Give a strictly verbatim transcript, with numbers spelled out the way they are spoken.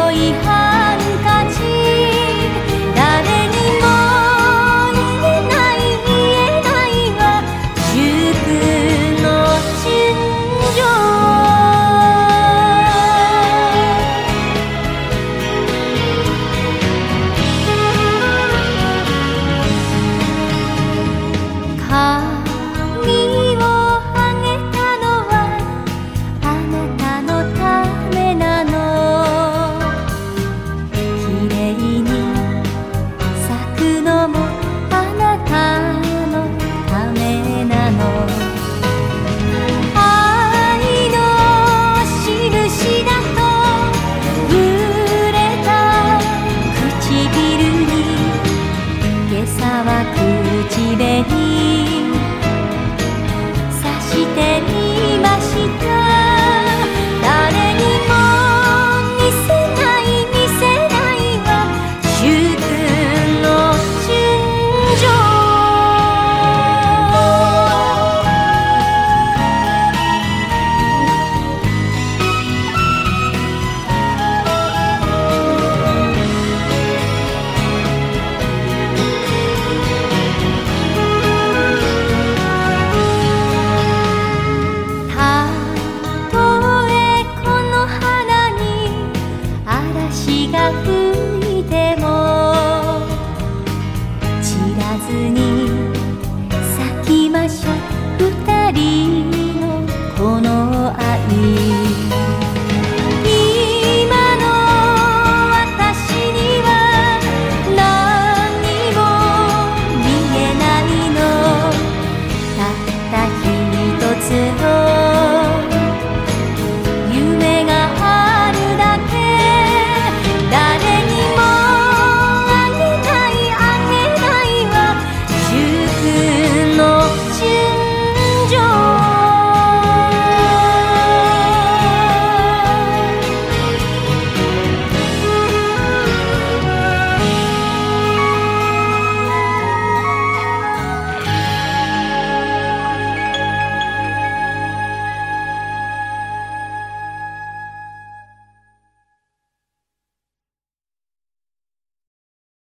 白いハンカチ、誰にも言えない言えないは祝の純情。髪をあげたのはあなたのためなの。きれいに咲くのもあなたのためなの。愛の印だと触れた唇に今朝は口紅さしてみました。誰にも見せない見せないは祝の純情。たとえこの花に嵐が降